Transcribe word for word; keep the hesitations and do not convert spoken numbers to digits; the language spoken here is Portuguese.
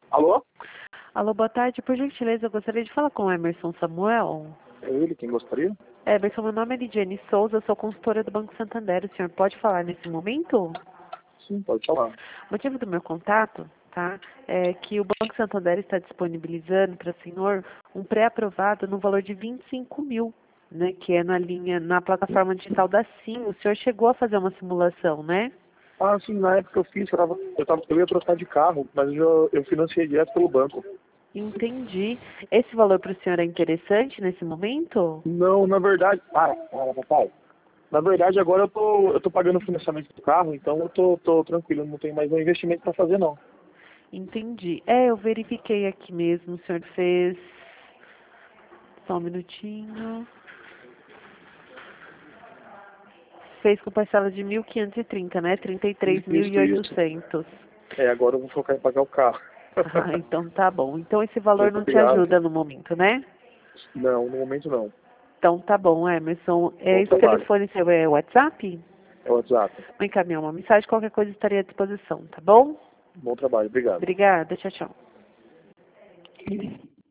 Alô? Alô, boa tarde. Por gentileza, eu gostaria de falar com o Emerson Samuel. É ele quem gostaria? Emerson, meu nome é Lidiane Souza, sou consultora do Banco Santander. O senhor pode falar nesse momento? Sim, pode falar. O motivo do meu contato, tá, é que o Banco Santander está disponibilizando para o senhor um pré-aprovado no valor de vinte e cinco mil, né, que é na linha, na plataforma digital da Sim. O senhor chegou a fazer uma simulação, né? Ah, sim, na época eu fiz, eu, tava, eu, tava, eu ia trocar de carro, mas eu, eu financiei direto pelo banco. Entendi. Esse valor para o senhor é interessante nesse momento? Não, na verdade... Ah, ah, papai. Na verdade, agora eu tô, eu tô pagando o financiamento do carro, então eu tô, tô tranquilo, não tenho mais um investimento para fazer, não. Entendi. É, eu verifiquei aqui mesmo, o senhor fez... Só um minutinho. Fez com parcela de mil quinhentos e trinta, né? trinta e três mil e Isso, isso. oitocentos. É, agora eu vou focar em pagar o carro. Ah, então tá bom. Então esse valor Muito não te obrigado. ajuda no momento, né? Não, no momento não. Então tá bom, Emerson. É, Bom esse trabalho. telefone seu é WhatsApp? É o WhatsApp. Vou encaminhar uma mensagem, qualquer coisa estaria à disposição, tá bom? Bom trabalho, obrigado. Obrigada, tchau, tchau.